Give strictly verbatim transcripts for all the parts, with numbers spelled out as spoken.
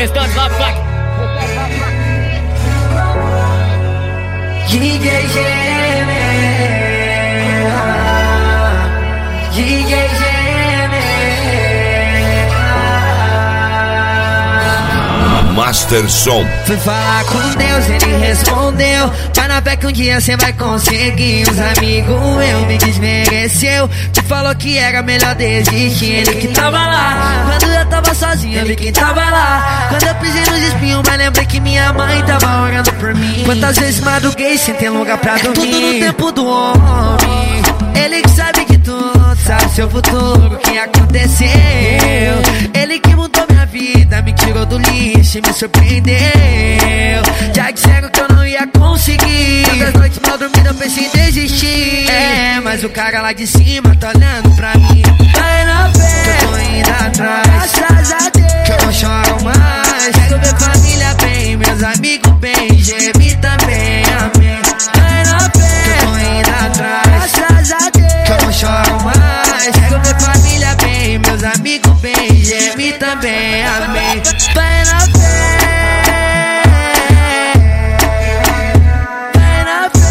Restante lá, vai. D J Gêmea, D J Gêmea, Master Som. fui falar com Deus, ele respondeu: vai na fé que um dia cê vai conseguir. Os amigos eu me desmereceu, te falou que era melhor desistir. Ele que tava lá quando eu tava sozinho, eu vi quem tava lá quando eu pisei nos espinhos, mas lembrei que minha mãe tava orando por mim. Quantas vezes madruguei sem ter lugar pra dormir. Tudo no tempo do homem, ele que sabe que tudo, sabe seu futuro, o que aconteceu. Ele que mudou minha vida, me tirou do lixo e me surpreendeu. Já disseram que eu não ia conseguir, tantas noites mal dormidas eu pensei em desistir. É, mas o cara lá de cima tá olhando pra mim. Vai na fé, que eu tô indo atrás, graças a Deus, que eu não choro mais. Quero ver família bem, meus amigos bem, geme também, amém. Vai na fé, que eu tô indo atrás, graças a Deus, que eu não choro mais. Quero ver família bem, meus amigos bem, geme também, amém. Vai na fé, vai na fé,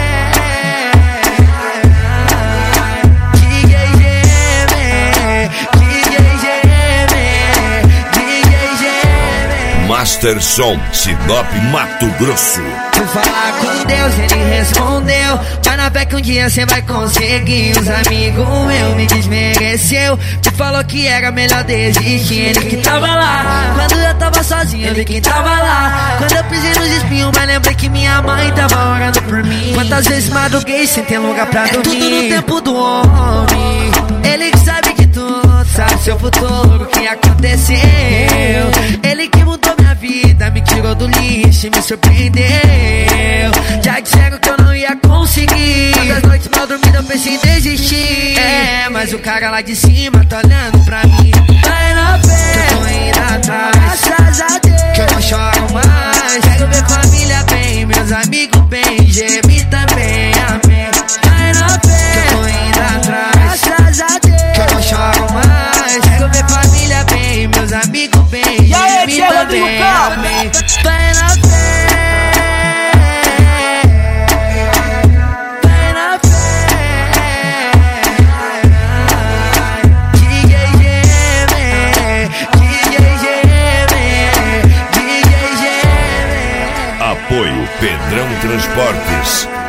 D J Gêmea, D J Gêmea, D J Gêmea. Master Som, Sinop, Mato Grosso. Fui falar com Deus, ele respondeu: vai na fé que um dia cê vai conseguir. Os amigos eu me desmereceu, te falou que era melhor desistir. Ele que tava lá quando eu tava sozinho, eu vi quem tava lá quando eu pisei nos espinhos, mas lembrei que minha mãe tava orando por mim. Quantas vezes madruguei sem ter lugar pra dormir. Tudo no tempo do homem, ele que sabe que tudo, sabe seu futuro, o que aconteceu. Ele que mudou minha vida, me tirou do lixo e me surpreendeu. Já disseram que eu não ia conseguir, tantas noites mal dormidas eu pensei em desistir. É, mas o cara lá de cima tá olhando pra mim. Vai na fé, que eu tô indo atrás, graças a Deus, que eu não choro mais. Quero ver família bem, meus amigos bem, geme também, amém. Vai na fé, que eu tô indo atrás, graças a Deus, que eu não choro mais. Quero ver família bem, meus amigos bem, geme também, amém. Vai na fé, vai na fé, D J Gêmea, D J Gêmea, D J Gêmea. Apoio Pedrão Transportes.